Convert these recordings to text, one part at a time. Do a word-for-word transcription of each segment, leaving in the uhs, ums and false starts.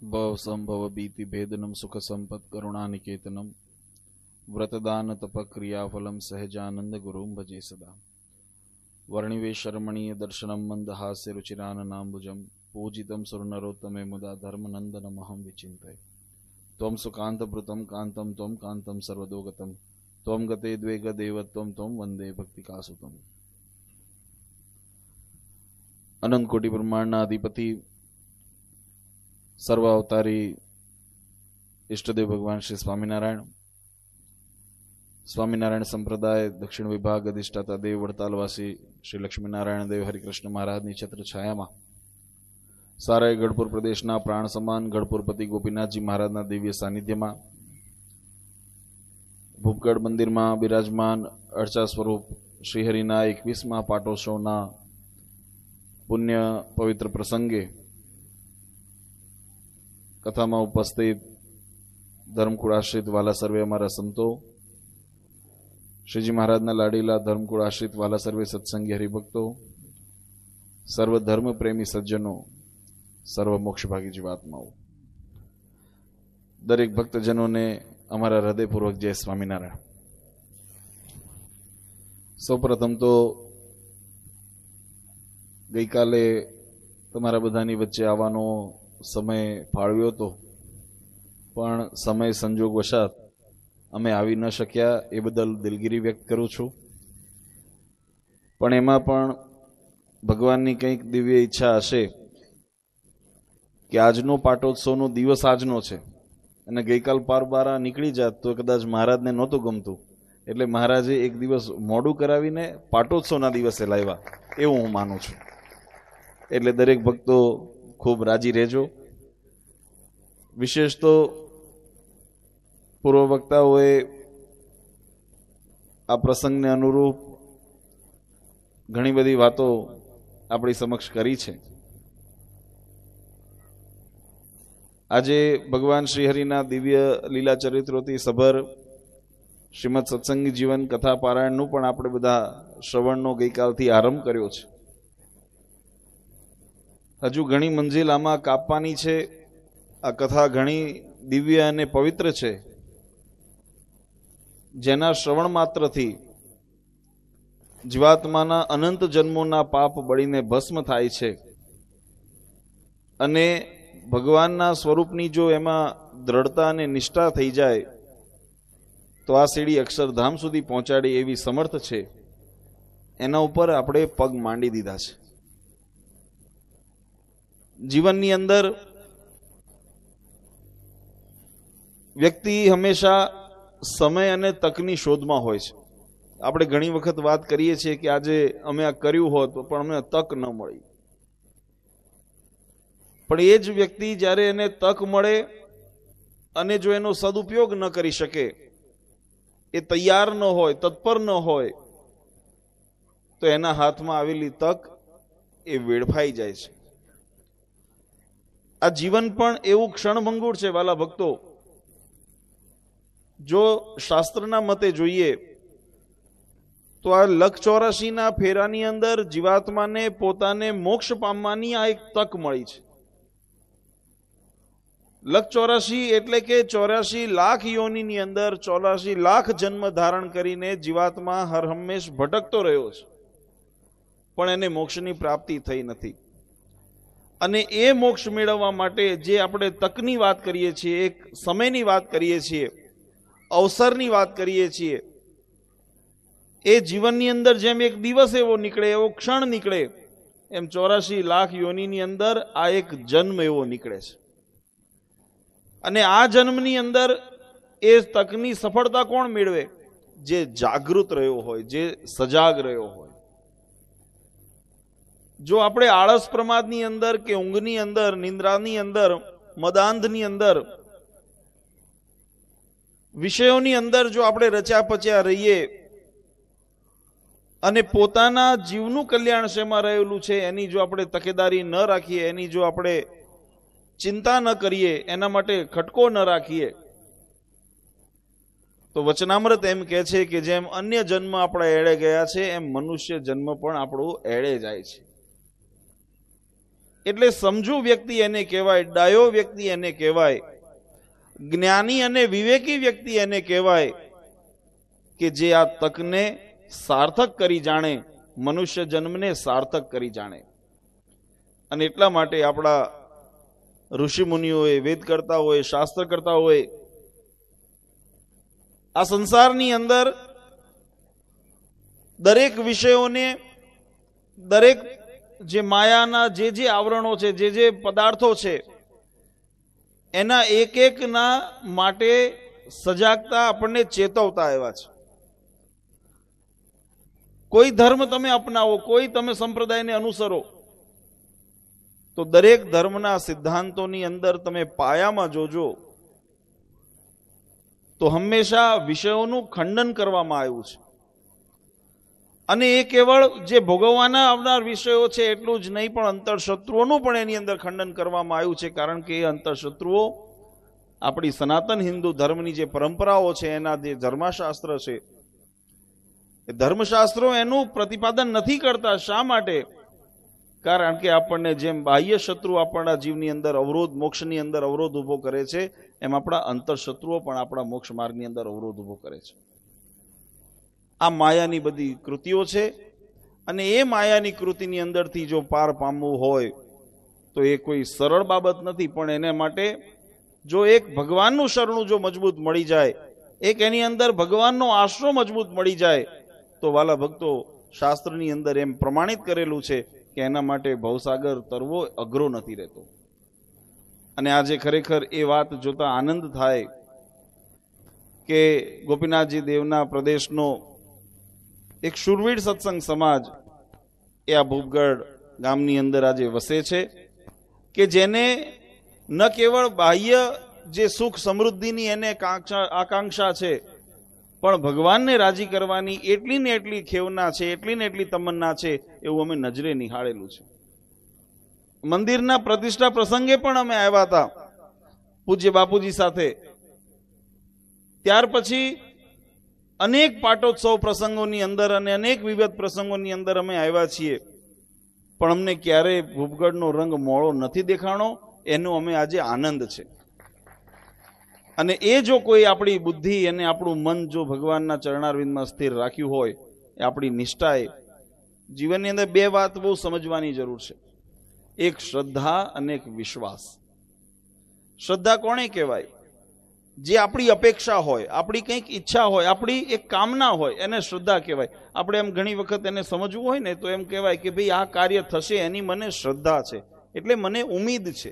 भव संभव बीति भेदनम सुख संपत करुणानिकेतनम व्रतदान तप क्रियाफलम सहजानंद गुरुम भजे सदा। वर्णिवे शर्मणीय दर्शनम मंदहास्य रुचिराननाम्बुजम पूजितम सुरनरोत्तमे मुदा धर्मनंदनमहं विचिन्तये। त्वं सुकान्तभृतं कान्तं त्वं कान्तं सर्वदोगतं त्वं गते द्वे गदेवत्वं त्वं वंदे भक्तिकासुतम। अनंत कोटि ब्रह्मांडना अधिपति सर्वावतारी इष्टदेव भगवान श्री स्वामीनारायण स्वामीनारायण संप्रदाय दक्षिण विभाग अधिष्ठाता देव वड़तालवासी श्री लक्ष्मीनारायण देव हरिकृष्ण महाराजनी छत्र छायामां सारा गढ़पुर प्रदेशना प्राण समान गढ़पुरपति गोपीनाथजी महाराजना दिव्य सानिध्यमां भूपगढ़ मंदिर में विराजमान अर्चा स्वरूप श्रीहरिना एकवीसमा पाटोत्सवना पुण्य पवित्र प्रसंगे कथा में उपस्थित धर्मकुळ आश्रित वाला सर्वे अमारा संतो, श्रीजी महाराजना लाडीला धर्मकुळ आश्रित वाला सर्वे सत्संगी हरिभक्तो, सर्व धर्म प्रेमी सज्जनों, सर्व मोक्षभागी जीवात्माओं, दरेक भक्तजनों ने अमारा हृदयपूर्वक जय स्वामीनारायण। सौप्रथम तो गई काले तमारा बधानी वच्चे आवानो समय फाळव्यो तो पण समय संजोग वशात अमे आवी न शक्या ए बदल दिलगीरी व्यक्त करूं छुं। पण एमां पण भगवाननी कंईक दिव्य इच्छा हशे कि आजनो पाटोत्सवनो दिवस आजनो छे अने गईकाल पार बारा निकળી जात तो कदाच महाराजने नहोતું ગમતું એટલે મહારાજે એક દિવસ મોડું કરાવીને પાટોત્સવના દિવસે લાવ્યા એવું હું માનું છું। એટલે દરેક ભક્તો खूब राजी रहेजो। विशेष तो पूर्व वक्ताओए आ प्रसंग ने अनुरूप घणी बधी वातो आपणी समक्ष करी छे। आजे भगवान श्रीहरिना दिव्य लीला चरित्रोथी सभर श्रीमद सत्संगी जीवन कथा पारायणनु पण आपणे बधा श्रवणनो गईकालथी आरंभ कर्यो छे। हजू घणी मंजिल आमा कापवानी छे। आ कथा घणी दिव्य अने पवित्र छे जेना श्रवण मात्रथी जीवात्माना अनंत जन्मोना पाप बळीने भस्म थाय छे अने भगवानना स्वरूपनी जो एमां दृढ़ता अने निष्ठा थई जाय तो आ सीढ़ी अक्षरधाम सुधी पहोंचाडे एवी समर्थ छे। एना उपर आपणे पग मांडी दीधा छे। जीवननी अंदर व्यक्ति हमेशा समय अने तकनी शोधमां होय छे। आपणे घणी वखत वात करीए छीए कि आजे अमे आ कर्युं होत पण अમને तक न मळी। पण ए ज व्यक्ति ज्यारे एने तक मळे अने जो एनो सदुपयोग न करी शके, ए तैयार न होय, तत्पर न होय, तो एना हाथमां आवेली तक ए वेડફાઈ જાય છે। आ जीवन पण एवं क्षणभंगुर छे वाला भक्तो। जो शास्त्रना मते जोईए तो आ लख चौरासी ना फेरानी अंदर जीवात्मा ने पोताने मोक्ष पामवानी आ एक तक मळी छे। लख चौरासी एटले के चौरासी लाख योनिनी अंदर चौरासी लाख जन्म धारण करीने जीवात्मा हर हमेश भटकतो रह्यो छे पण एने मोक्षनी प्राप्ति थई नथी। અને એ મોક્ષ મેળવવા માટે જે આપણે તકની વાત કરીએ છીએ, એક સમયની વાત કરીએ છીએ, અવસરની વાત કરીએ છીએ, એ જીવનની અંદર જેમ એક દિવસ એવો નીકળે, એવો ક્ષણ નીકળે, એમ ચોરાસી લાખ યોનિની અંદર આ એક જન્મ એવો નીકળે છે। અને આ જન્મની અંદર એ તકની સફળતા કોણ મેળવે? જે જાગૃત રહ્યો હોય, જે સજાગ રહ્યો હોય। जो आपणे आळस प्रमादनी अंदर के ऊंघनी अंदर निंद्रानी अंदर मदांधनी अंदर विषयोनी अंदर जो आपणे रच्या पच्या रहीए अने पोताना जीवनु कल्याण शेमां रहेલું છે એની जो आपणे तकेदारी न राखीए, एनी जो आपणे चिंता न करीए, एना माटे खटको न राखीए तो वचनामृत एम कहे छे कि जेम अन्य जन्म आपणे एळे गया छे एम मनुष्य जन्म पण आपणो एळे जाय छे। એટલે સમજુ વ્યક્તિ એને કહેવાય, ડાયો વ્યક્તિ એને કહેવાય, જ્ઞાની અને વિવેકી વ્યક્તિ એને કહેવાય કે જે આ તકને સાર્થક કરી જાણે, મનુષ્ય જન્મને સાર્થક કરી જાણે. અને એટલા માટે આપણા ઋષિ મુનિઓએ, વેદ કરતા હોય, શાસ્ત્ર કરતા હોય, આ સંસારની અંદર દરેક વિષયોને, દરેક જે માયાના જે જે આવરણો છે, જે જે પદાર્થો છે, એના એક એકના માટે સજાગતા આપણને ચેતવતા આવ્યા છે. કોઈ ધર્મ તમે અપનાવો, કોઈ તમે સંપ્રદાયને અનુસરો, તો દરેક ધર્મના સિદ્ધાંતોની અંદર તમે પાયામાં જોજો તો હંમેશા વિષયોનું ખંડન કરવામાં આવ્યું છે. અને એ કેવળ જે ભોગવવાના આવનાર વિષયો છે એટલું જ નહીં, પણ અંતરશત્રુઓનું પણ એની અંદર ખંડન કરવામાં આવ્યું છે. કારણ કે એ અંતરશત્રુઓ આપણી સનાતન હિન્દુ ધર્મની જે પરંપરાઓ છે, એના જે ધર્મશાસ્ત્ર છે, એ ધર્મશાસ્ત્રો એનું પ્રતિપાદન નથી કરતા. શા માટે? કારણ કે આપણને જેમ બાહ્ય શત્રુ આપણા જીવની અંદર અવરોધ, મોક્ષની અંદર અવરોધ ઉભો કરે છે, એમ આપણા અંતરશત્રુઓ પણ આપણા મોક્ષ માર્ગની અંદર અવરોધ ઉભો કરે છે. આ માયાની બધી કૃતિઓ છે. અને એ માયાની કૃતિની અંદરથી જો પાર પામવું હોય તો એ કોઈ સરળ બાબત નથી. પણ એને માટે જો એક ભગવાનનું શરણું જો મજબૂત મળી જાય, એક એની અંદર ભગવાનનો આશરો મજબૂત મળી જાય, તો વાલા ભક્તો, શાસ્ત્રની અંદર એમ પ્રમાણિત કરેલું છે કે એના માટે ભવસાગર તરવો અઘરો નથી રહેતો. અને આજે ખરેખર એ વાત જોતા આનંદ થાય કે ગોપીનાથજી દેવના પ્રદેશનો એક શૂરવીર સત્સંગ સમાજ એ આ ભૂપગઢ ગામની અંદર આજે વસે છે, કે જેને ન કેવળ બાહ્ય જે સુખ સમૃદ્ધિની એને આકાંક્ષા છે, પણ ભગવાનને રાજી કરવાની એટલી ને એટલી ખેવના છે, એટલી ને એટલી તમન્ના છે, એવું અમે નજરે નિહાળેલું છે. મંદિરના પ્રતિષ્ઠા પ્રસંગે પણ અમે આવ્યા હતા પૂજ્ય બાપુજી સાથે. ત્યાર પછી અનેક પાટોત્સવ પ્રસંગોની અંદર અને અનેક વિવિધ પ્રસંગોની અંદર અમે આવ્યા છીએ, પણ અમને ક્યારેય ભૂપગઢનો રંગ મોળો નથી દેખાણો. એનો અમે આજે આનંદ છે. અને એ જો કોઈ આપણી બુદ્ધિ અને આપણું મન જો ભગવાનના ચરણારવિંદમાં સ્થિર રાખ્યું હોય, એ આપણી નિષ્ઠાએ જીવનની અંદર બે વાત બહુ સમજવાની જરૂર છે. એક શ્રદ્ધા અને એક વિશ્વાસ. શ્રદ્ધા કોણે કહેવાય? જે આપણી અપેક્ષા હોય, આપણી કંઈક ઈચ્છા હોય, આપણી એક કામના હોય, એને શ્રદ્ધા કહેવાય. આપણે એમ ઘણી વખત એને સમજવું હોય ને તો એમ કહેવાય કે ભાઈ આ કાર્ય થશે એની મને શ્રદ્ધા છે, એટલે મને ઉમ્મીદ છે.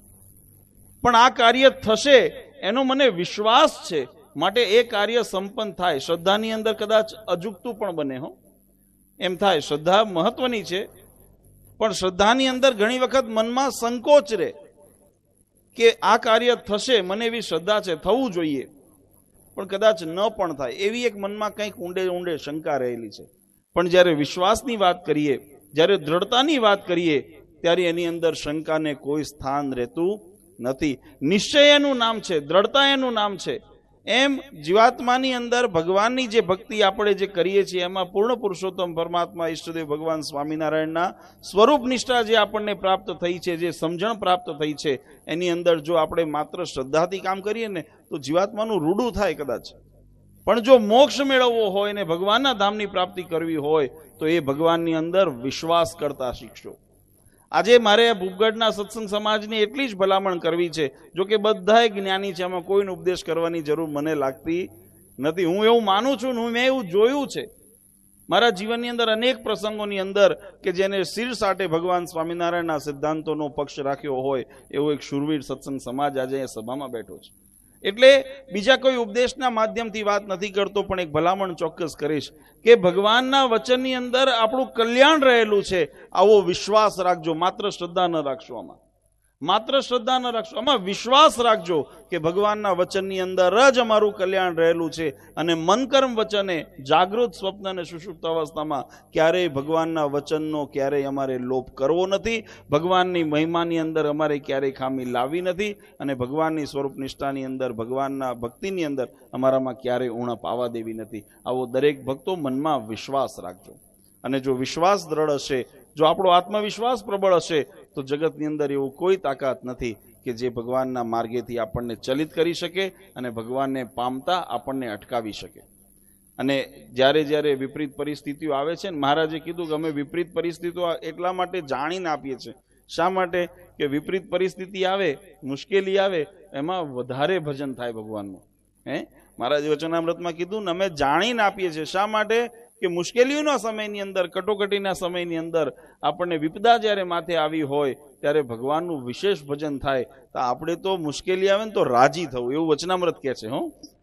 પણ આ કાર્ય થશે એનો મને વિશ્વાસ છે, માટે એ કાર્ય સંપન્ન થાય. શ્રદ્ધાની અંદર કદાચ અજુગતું પણ બને. હો, એમ થાય. શ્રદ્ધા મહત્વની છે, પણ શ્રદ્ધાની અંદર ઘણી વખત મનમાં સંકોચ રહે કે આ કાર્ય થશે, મને એવી શ્રદ્ધા છે, થવું જોઈએ, પણ કદાચ ન પણ થાય. એવી એક મનમાં કંઈક ઊંડે ઊંડે શંકા રહેલી છે. પણ જ્યારે વિશ્વાસની વાત કરીએ, જ્યારે દ્રઢતાની વાત કરીએ, ત્યારે એની અંદર શંકાને કોઈ સ્થાન રહેતું નથી. નિશ્ચય એનું નામ છે, દ્રઢતા એનું નામ છે. એમ જીવાત્માની અંદર ભગવાનની જે ભક્તિ આપણે જે કરીએ છીએ, એમાં પૂર્ણ પુરુષોત્તમ પરમાત્મા ઈષ્ટદેવ ભગવાન સ્વામિનારાયણના સ્વરૂપ નિષ્ઠા જે આપણને પ્રાપ્ત થઈ છે, જે સમજણ પ્રાપ્ત થઈ છે, એની અંદર જો આપણે માત્ર શ્રદ્ધાથી કામ કરીએ ને તો જીવાત્માનું રૂડું થાય કદાચ. પણ જો મોક્ષ મેળવવો હોય ને ભગવાનના ધામની પ્રાપ્તિ કરવી હોય તો એ ભગવાનની અંદર વિશ્વાસ કરતા શીખશો. આજે મારે ભૂપગઢના સત્સંગ સમાજની એટલી જ ભલામણ કરવી છે. જો કે બધાય જ્ઞાની છે, એમાં કોઈને ઉપદેશ કરવાની જરૂર મને લાગતી નથી. હું એવું માનું છું, હું મેં એવું જોયું છે મારા જીવનની અંદર અનેક પ્રસંગોની અંદર કે જેને શિર સાટે ભગવાન સ્વામિનારાયણના સિદ્ધાંતોનો પક્ષ રાખ્યો હોય એવો એક શૂરવીર સત્સંગ સમાજ આજે એ સભામાં બેઠો છે. એટલે બીજા કોઈ ઉપદેશના માધ્યમથી વાત નથી કરતો, પણ એક ભલામણ ચોક્કસ કરીશ કે ભગવાનના વચનની અંદર આપણું કલ્યાણ રહેલું છે. આવો વિશ્વાસ રાખજો. માત્ર શ્રદ્ધા ન રાખશો, આમાં માત્ર શ્રદ્ધા ન રાખશો, આમાં વિશ્વાસ રાખજો કે ભગવાનના વચનની અંદર જ અમારું કલ્યાણ રહેલું છે. અને મન કર્મ વચને જાગૃત, સ્વપ્ન અને સુષુપ્ત અવસ્થામાં ક્યારેય ભગવાનના વચનનો ક્યારેય અમારે લોપ કરવો નથી. ભગવાનની મહિમાની અંદર અમારે ક્યારેય ખામી લાવી નથી. અને ભગવાનની સ્વરૂપ નિષ્ઠાની અંદર, ભગવાનના ભક્તિની અંદર અમારામાં ક્યારેય ઉણપ આવવા દેવી નથી. આવો દરેક ભક્તો મનમાં વિશ્વાસ રાખજો. અને જો વિશ્વાસ દ્રઢ હશે, જો આપણો આત્મવિશ્વાસ પ્રબળ હશે, તો જગતની અંદર એવું કોઈ તાકાત નથી કે જે ભગવાનના માર્ગેથી આપણને ચલિત કરી શકે અને ભગવાનને પામતા આપણને અટકાવી શકે. અને જ્યારે જ્યારે વિપરીત પરિસ્થિતિઓ આવે છે ને, મહારાજે કીધું કે અમે વિપરીત પરિસ્થિતિઓ એટલા માટે જાણીને આપીએ છીએ. શા માટે? કે વિપરીત પરિસ્થિતિ આવે, મુશ્કેલી આવે, એમાં વધારે ભજન થાય ભગવાનનું. હે મહારાજે વચનામૃતમાં કીધું ને, અમે જાણીને આપીએ છીએ. શા માટે? કે મુશ્કેલીઓના સમયની અંદર, કટોકટીના સમયની અંદર આપણને વિપદા જ્યારે માથે આવી હોય ત્યારે ભગવાનનું વિશેષ ભજન થાય. તો આપણે તો મુશ્કેલી આવે ને તો રાજી થવું, એવું વચનામૃત કહે છે. હો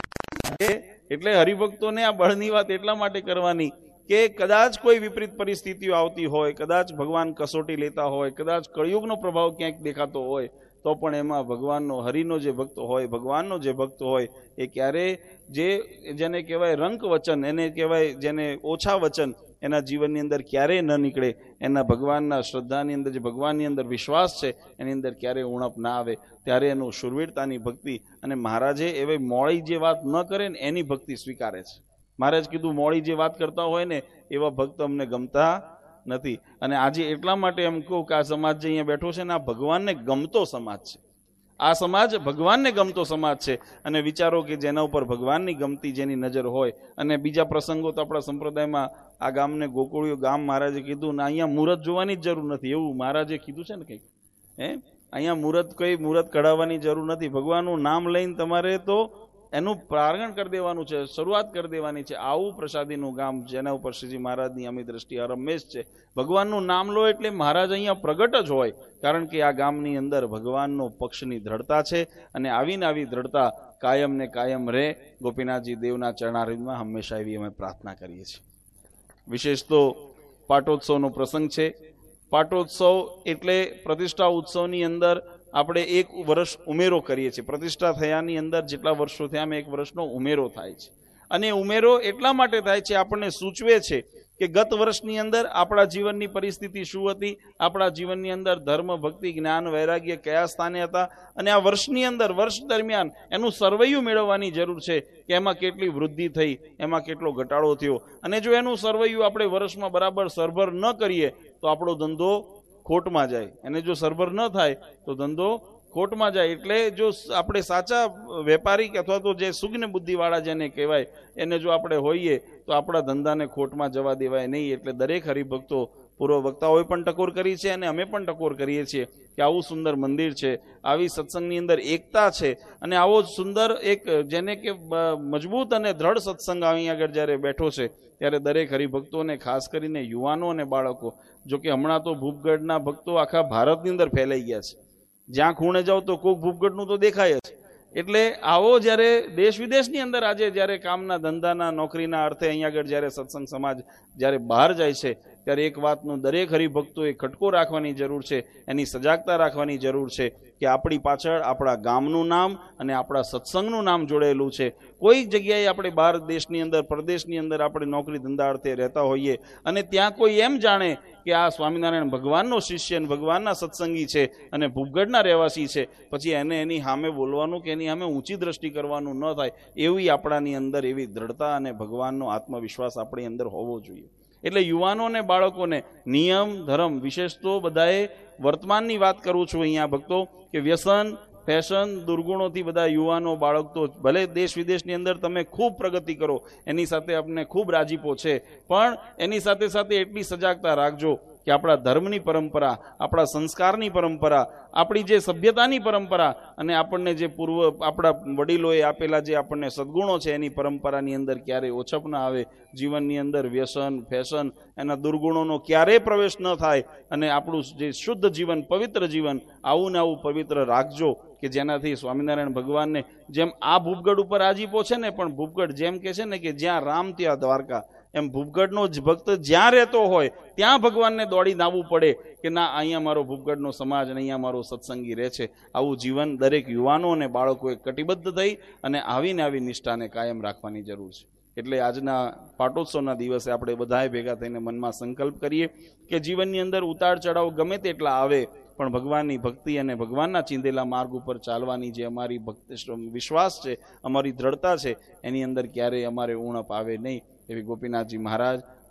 એટલે હરિભક્તોને આ બળની વાત એટલા માટે કરવાની કે કદાચ કોઈ વિપરીત પરિસ્થિતિઓ આવતી હોય, કદાચ ભગવાન કસોટી લેતા હોય, કદાચ કળિયુગનો પ્રભાવ ક્યાંક દેખાતો હોય, તો પણ એમાં ભગવાનનો, હરિનો જે ભક્ત હોય, ભગવાનનો જે ભક્ત હોય, એ ક્યારે જે જેને કહેવાય રંક વચન, એને કહેવાય જેને ઓછા વચન, એના જીવનની અંદર ક્યારેય ન નીકળે. એના ભગવાનના શ્રદ્ધાની અંદર, જે ભગવાનની અંદર વિશ્વાસ છે, એની અંદર ક્યારેય ઉણપ ના આવે. ત્યારે એનું શુરવીરતાની ભક્તિ, અને મહારાજે એવી મોડી જે વાત ન કરે ને એની ભક્તિ સ્વીકારે છે. મહારાજ કીધું મોડી જે વાત કરતા હોય ને એવા ભક્ત અમને ગમતા નથી. અને આજે એટલા માટે એમ કહું કે આ સમાજ જે અહીંયા બેઠો છે ને, આ ભગવાનને ગમતો સમાજ છે. આ સમાજ ભગવાનને ગમતો સમાજ છે. અને વિચારો કે જેના ઉપર ભગવાનની ગમતી જેની નજર હોય. અને બીજા પ્રસંગો તો આપણા સંપ્રદાયમાં, આ ગામને ગોકુળિયું ગામ મહારાજે કીધું ને, અહીંયા મુહૂર્ત જોવાની જ જરૂર નથી, એવું મહારાજે કીધું છે ને કંઈક. હે અહીંયા મુહૂર્ત કોઈ મુહૂર્ત કઢાવવાની જરૂર નથી. ભગવાનનું નામ લઈને તમારે તો એનું પ્રારંભ કરી દેવાનું છે, શરૂઆત કરી દેવાની છે. આવું પ્રસાદીનું ગામ, જેના ઉપર શ્રીજી મહારાજની અમી દ્રષ્ટિ હરમેશ છે. ભગવાનનું નામ લો એટલે મહારાજ અહીંયા પ્રગટ જ હોય, કારણ કે આ ગામની અંદર ભગવાનનો પક્ષની દ્રઢતા છે. અને આવીને આવી દ્રઢતા કાયમ ને કાયમ રહે. ગોપીનાથજી દેવના ચરણારવિંદમાં હંમેશા એવી અમે પ્રાર્થના કરીએ છીએ. વિશેષ તો પાટોત્સવનો પ્રસંગ છે. પાટોત્સવ એટલે પ્રતિષ્ઠા ઉત્સવની અંદર આપણે એક વર્ષ ઉમેરો કરીએ છીએ. પ્રતિષ્ઠા થયાની અંદર જેટલા વર્ષો થયા એમ એક વર્ષનો ઉમેરો થાય છે. અને ઉમેરો એટલા માટે થાય છે, આપણને સૂચવે છે કે ગત વર્ષની અંદર આપણા જીવનની પરિસ્થિતિ શું હતી, આપણા જીવનની અંદર ધર્મ, ભક્તિ, જ્ઞાન, વૈરાગ્ય કયા સ્થાને હતા, અને આ વર્ષની અંદર, વર્ષ દરમિયાન એનું સર્વૈયું મેળવવાની જરૂર છે કે એમાં કેટલી વૃદ્ધિ થઈ, એમાં કેટલો ઘટાડો થયો. અને જો એનું સર્વૈયું આપણે વર્ષમાં બરાબર સરભર ન કરીએ તો આપણો ધંધો ખોટમાં જાય. અને જો સરભર ન થાય તો ધંધો ખોટમાં જાય. એટલે જો આપણે સાચા વેપારી અથવા તો જે સુજ્ઞ બુદ્ધિવાળા જેને કહેવાય, એને જો આપણે હોઈએ તો આપણા ધંધાને ખોટમાં જવા દેવાય નહીં. એટલે દરેક હરિભક્તો, પૂર્વ વક્તાઓએ પણ ટકોર કરી છે અને અમે પણ ટકોર કરીએ છીએ કે આવું સુંદર મંદિર છે, આવી સત્સંગની અંદર એકતા છે, અને આવો સુંદર એક જેને કે મજબૂત અને દ્રઢ સત્સંગ અહીં આગળ જ્યારે બેઠો છે, ત્યારે દરેક હરિભક્તોને, ખાસ કરીને યુવાનો અને બાળકો, જો કે હમણાં તો ભૂપગઢના ભક્તો આખા ભારતની અંદર ફેલાઈ ગયા છે. જ્યાં ખૂણે જાઓ તો કોક ભૂપગઢનું તો દેખાય જ. એટલે આવો જ્યારે દેશ વિદેશની અંદર આજે જ્યારે કામના, ધંધાના, નોકરીના અર્થે અહીં આગળ જ્યારે સત્સંગ સમાજ જ્યારે બહાર જાય છે, ત્યારે એક વાતનું દરેક હરિભક્તોએ ખટકો રાખવાની જરૂર છે, એની સજાગતા રાખવાની જરૂર છે કે આપણી પાછળ આપણા ગામનું નામ અને આપણા સત્સંગનું નામ જોડેલું છે. કોઈ જગ્યાએ આપણે બહાર દેશની અંદર, પરદેશની અંદર આપણે નોકરી ધંધા અર્થે રહેતા હોઈએ અને ત્યાં કોઈ એમ જાણે કે આ સ્વામિનારાયણ ભગવાનનો શિષ્ય, ભગવાનના સત્સંગી છે અને ભૂપગઢના રહેવાસી છે, પછી એને એની સામે બોલવાનું કે એની સામે ઊંચી દ્રષ્ટિ કરવાનું ન થાય. એવી આપણાની અંદર એવી દ્રઢતા અને ભગવાનનો આત્મવિશ્વાસ આપણી અંદર હોવો જોઈએ. એટલે યુવાનો અને બાળકોને નિયમ, ધર્મ, વિશેષ તો બધાએ વર્તમાનની વાત કરું છું અહીંયા ભક્તો, કે વ્યસન, ફેશન, દુર્ગુણોથી બધા યુવાનો, બાળક તો ભલે દેશ વિદેશની અંદર તમે ખૂબ પ્રગતિ કરો, એની સાથે આપણને ખૂબ રાજીપો છે, પણ એની સાથે સાથે એટલી સજાગતા રાખજો કે આપણા ધર્મની પરંપરા, આપણા સંસ્કારની પરંપરા, આપણી જે સભ્યતાની પરંપરા અને આપણને જે પૂર્વ આપણા વડીલોએ આપેલા જે આપણને સદગુણો છે એની પરંપરાની અંદર ક્યારેય ઓછપ ના આવે. જીવનની અંદર વ્યસન, ફેશન, એના દુર્ગુણોનો ક્યારેય પ્રવેશ ન થાય અને આપણું જે શુદ્ધ જીવન, પવિત્ર જીવન, આવું ને આવું પવિત્ર રાખજો કે જેનાથી સ્વામિનારાયણ ભગવાનને જેમ આ ભૂપગઢ ઉપર આજીપો છે ને, પણ ભૂપગઢ જેમ કે છે ને કે જ્યાં રામ ત્યાં દ્વારકા, એમ ભૂપગઢનો જ ભક્ત જ્યાં રહેતો હોય ત્યાં ભગવાનને દોડી આવવું પડે કે ના, અહીંયા મારો ભૂપગઢનો સમાજ અને અહીંયા મારો સત્સંગી રહે છે. આવું જીવન દરેક યુવાનો અને બાળકોએ કટિબદ્ધ થઈ અને આવીને આવી નિષ્ઠાને કાયમ રાખવાની જરૂર છે. એટલે આજના પાટોત્સવના દિવસે આપણે બધાએ ભેગા થઈને મનમાં સંકલ્પ કરીએ કે જીવનની અંદર ઉતાર ચઢાવ ગમે તેટલા આવે, પણ ભગવાનની ભક્તિ અને ભગવાનના ચીંધેલા માર્ગ ઉપર ચાલવાની જે અમારી ભક્તિ, વિશ્વાસ છે, અમારી દ્રઢતા છે, એની અંદર ક્યારેય અમારે ઉણપ આવે નહીં. એવી ગોપીનાથજી મહારાજ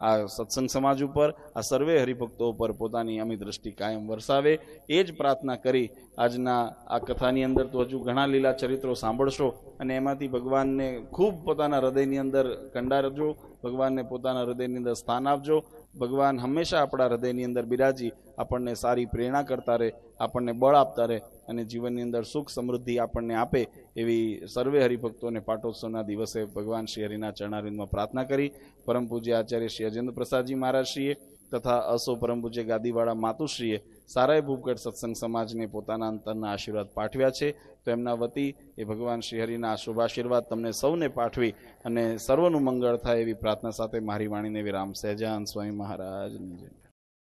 આ સત્સંગ સમાજ ઉપર, આ સર્વે હરિભક્તો ઉપર પોતાની અમી દ્રષ્ટિ કાયમ વરસાવે એ જ પ્રાર્થના કરી આજના આ કથાની અંદર તો હજુ ઘણા લીલા ચરિત્રો સાંભળશો અને એમાંથી ભગવાનને ખૂબ પોતાના હૃદયની અંદર કંડારજો, ભગવાનને પોતાના હૃદયની અંદર સ્થાન આપજો. ભગવાન હંમેશા આપણા હૃદયની અંદર બિરાજી આપણને સારી પ્રેરણા કરતા રહે, આપણને બળ આપતા રહે અને જીવનની અંદર સુખ સમૃદ્ધિ આપણને આપે એવી સર્વે હરિભક્તોને પાટોત્સવના દિવસે ભગવાન શ્રી હરિના ચરણારવિંદમાં પ્રાર્થના કરી પરમ પૂજ્ય આચાર્ય શ્રી અજેન્દ્ર પ્રસાદજી મહારાજશ્રીએ તથા અસો પરમ પૂજ્ય ગાદીવાળા માતુશ્રીએ સારાય ભૂપગઢ સત્સંગ સમાજને પોતાના અંતરના આશીર્વાદ પાઠવ્યા છે. તો એમના વતી એ ભગવાન શ્રી હરિના શુભાશીર્વાદ તમને સૌને પાઠવી અને સર્વનું મંગળ થાય એવી પ્રાર્થના સાથે મારી વાણીને વિરામ. સહેજાનંદ સ્વામી મહારાજની જય.